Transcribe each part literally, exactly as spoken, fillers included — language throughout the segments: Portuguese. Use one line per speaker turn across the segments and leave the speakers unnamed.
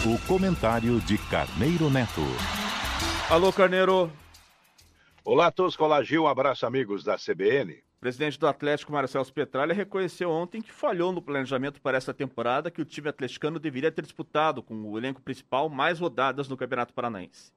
O comentário de Carneiro Neto.
Alô, Carneiro.
Olá a todos, olá Gil, um abraço amigos da C B N.
O presidente do Atlético, Marcelo Petralha, reconheceu ontem que falhou no planejamento para essa temporada, que o time atleticano deveria ter disputado com o elenco principal mais rodadas no Campeonato Paranaense.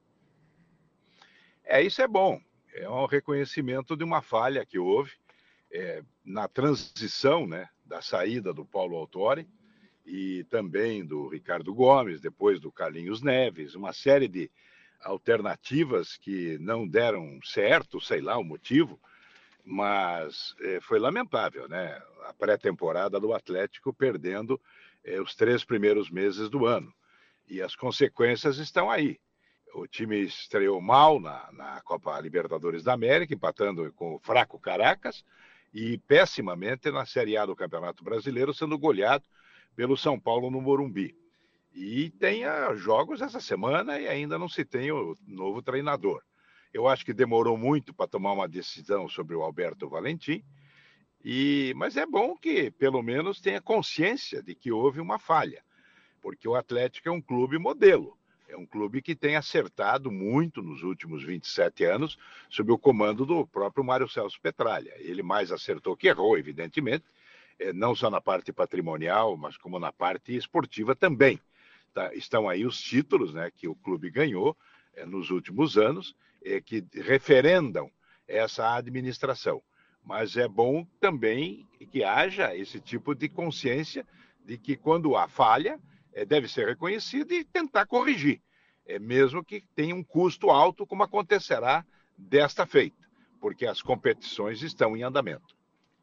É, isso é bom. É um reconhecimento de uma falha que houve é, na transição, né, da saída do Paulo Autori e também do Ricardo Gomes, depois do Carlinhos Neves, uma série de alternativas que não deram certo, sei lá o motivo, mas é, foi lamentável, né? A pré-temporada do Atlético perdendo é, os três primeiros meses do ano. E as consequências estão aí. O time estreou mal na, na Copa Libertadores da América, empatando com o fraco Caracas, e pessimamente na Série A do Campeonato Brasileiro, sendo goleado pelo São Paulo no Morumbi. E tem ah, jogos essa semana e ainda não se tem o novo treinador. Eu acho que demorou muito para tomar uma decisão sobre o Alberto Valentim, e, mas é bom que pelo menos tenha consciência de que houve uma falha, porque o Atlético é um clube modelo, é um clube que tem acertado muito nos últimos vinte e sete anos sob o comando do próprio Mário Celso Petralha. Ele mais acertou que errou, evidentemente, não só na parte patrimonial, mas como na parte esportiva também. Tá, estão aí os títulos, né, que o clube ganhou é, nos últimos anos, é, que referendam essa administração. Mas é bom também que haja esse tipo de consciência de que quando há falha, é, deve ser reconhecido e tentar corrigir, é, mesmo que tenha um custo alto, como acontecerá desta feita, porque as competições estão em andamento.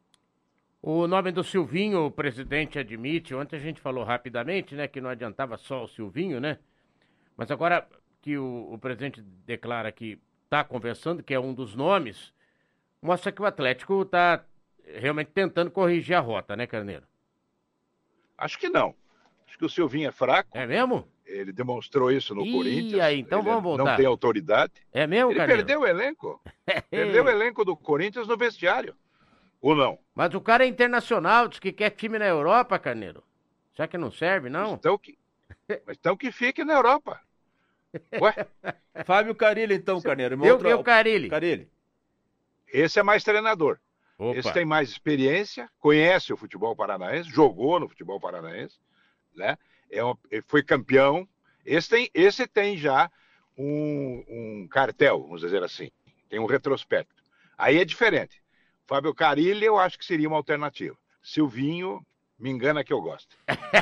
O nome do Silvinho, o presidente admite, ontem a gente falou rapidamente, né, que não adiantava só o Silvinho, né? Mas agora que o, o presidente declara que está conversando, que é um dos nomes, mostra que o Atlético está realmente tentando corrigir a rota, né, Carneiro?
Acho que não. Acho que o Silvinho é fraco.
É mesmo?
Ele demonstrou isso no
Ih,
Corinthians.
aí, então
ele
vamos voltar.
Não tem autoridade.
É mesmo,
Ele
Carneiro?
perdeu o elenco. Perdeu o elenco do Corinthians no vestiário. Ou não?
Mas o cara é internacional, diz que quer time na Europa, Carneiro. Será que não serve, não?
Então que, então que fique na Europa. Ué?
Fábio Carilli, então, Carneiro.
Eu, outra... eu Carilli.
Carilli.
Esse é mais treinador. Opa. Esse tem mais experiência, conhece o futebol paranaense, jogou no futebol paranaense, né? É um, foi campeão. Esse tem, esse tem já um, um cartel, vamos dizer assim. Tem um retrospecto. Aí é diferente. Fábio Carilli, eu acho que seria uma alternativa. Silvinho, me engana que eu gosto.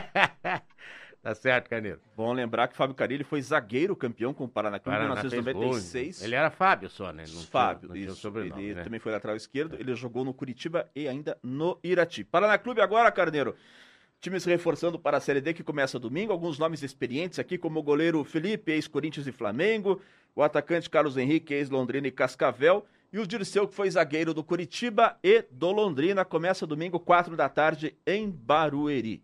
Tá certo, Carneiro.
Bom lembrar que Fábio Carilli foi zagueiro campeão com o Paraná Clube em mil novecentos e noventa e seis.
Ele era Fábio só, né? Não
Fábio,
tinha, não
isso.
Tinha
ele
né?
também foi lateral esquerdo. Ele jogou no Curitiba e ainda no Irati. Paraná Clube agora, Carneiro. Time se reforçando para a Série D, que começa domingo. Alguns nomes experientes aqui, como o goleiro Felipe, ex-Corinthians e Flamengo. O atacante Carlos Henrique, ex-Londrina e Cascavel. E o Dirceu, que foi zagueiro do Curitiba e do Londrina. Começa domingo, quatro da tarde, em Barueri.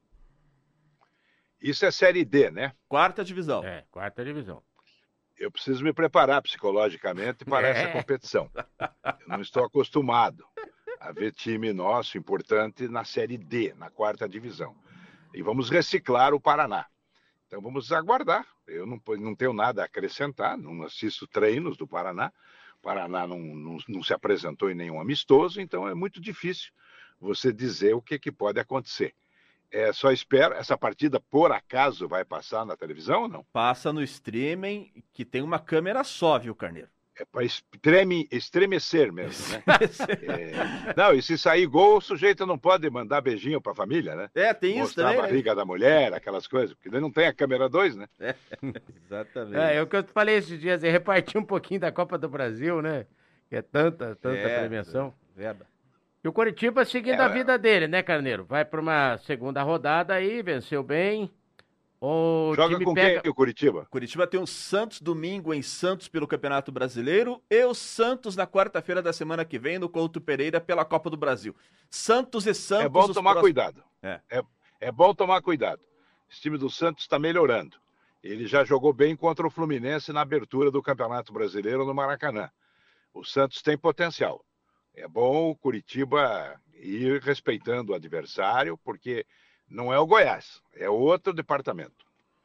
Isso é Série D, né?
Quarta divisão.
É, quarta divisão.
Eu preciso me preparar psicologicamente para é. essa competição. Eu não estou acostumado a ver time nosso importante na Série D, na quarta divisão. E vamos reciclar o Paraná. Então vamos aguardar. Eu não, não tenho nada a acrescentar, não assisto treinos do Paraná. O Paraná não, não, não se apresentou em nenhum amistoso, então é muito difícil você dizer o que, que pode acontecer. É, só espero, essa partida por acaso vai passar na televisão ou não?
Passa no streaming, que tem uma câmera só, viu, Carneiro?
É para estreme, estremecer mesmo, né? é, não, e se sair gol, o sujeito não pode mandar beijinho para a família, né?
É, tem isso
Mostrar
também,
a barriga, né, da mulher, aquelas coisas, porque não tem a câmera dois, né?
É, exatamente.
É, é o que eu falei esses dias, é repartir um pouquinho da Copa do Brasil, né? Que é tanta, tanta é, premiação.
É, verdade.
E o Coritiba seguindo
é,
a vida dele, né, Carneiro? Vai para uma segunda rodada aí, venceu bem. O
Joga
time
com
pega...
quem o Curitiba?
Curitiba tem o Santos domingo em Santos pelo Campeonato Brasileiro e o Santos na quarta-feira da semana que vem no Couto Pereira pela Copa do Brasil. Santos e Santos...
É bom tomar próximos... cuidado.
É.
É, é bom tomar cuidado. Esse time do Santos está melhorando. Ele já jogou bem contra o Fluminense na abertura do Campeonato Brasileiro no Maracanã. O Santos tem potencial. É bom o Curitiba ir respeitando o adversário, porque não é o Goiás, é outro departamento.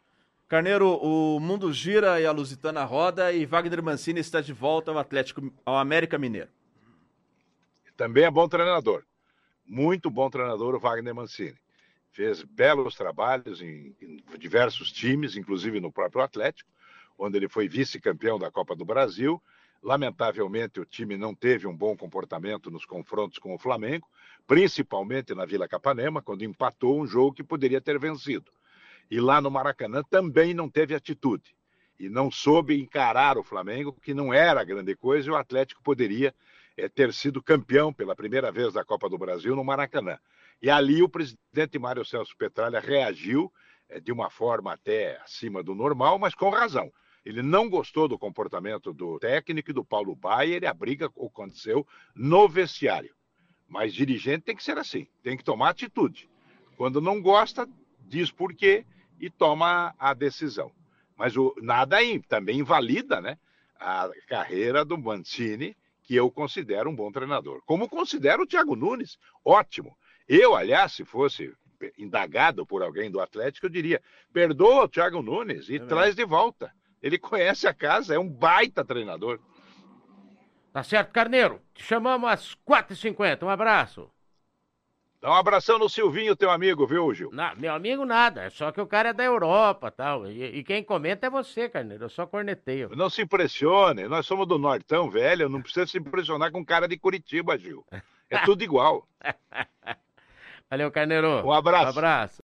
Carneiro, o mundo gira e a Lusitana roda e Wagner Mancini está de volta ao Atlético, ao América Mineiro.
Também é bom treinador. Muito bom treinador o Wagner Mancini. Fez belos trabalhos em, em diversos times, inclusive no próprio Atlético, onde ele foi vice-campeão da Copa do Brasil. Lamentavelmente, o time não teve um bom comportamento nos confrontos com o Flamengo, principalmente na Vila Capanema, quando empatou um jogo que poderia ter vencido. E lá no Maracanã também não teve atitude. E não soube encarar o Flamengo, que não era grande coisa, e o Atlético poderia é, ter sido campeão pela primeira vez da Copa do Brasil no Maracanã. E ali o presidente Mário Celso Petralha reagiu é, de uma forma até acima do normal, mas com razão. Ele não gostou do comportamento do técnico e do Paulo Baier, e a briga aconteceu no vestiário. Mas dirigente tem que ser assim, tem que tomar atitude. Quando não gosta, diz por quê e toma a decisão. Mas o, nada aí também invalida, né, a carreira do Mancini, que eu considero um bom treinador. Como considero o Thiago Nunes, ótimo. Eu, aliás, se fosse indagado por alguém do Atlético, eu diria, perdoa o Thiago Nunes e é traz de volta. Ele conhece a casa, é um baita treinador.
Tá certo, Carneiro. Te chamamos às quatro e cinquenta. Um abraço.
Dá um abração no Silvinho, teu amigo, viu, Gil?
Não, meu amigo nada, é só que o cara é da Europa tal, e tal. E quem comenta é você, Carneiro, eu só corneteio.
Não se impressione, nós somos do Nortão, velho, não precisa se impressionar com cara de Curitiba, Gil. É tudo igual.
Valeu, Carneiro.
Um abraço.
Um abraço.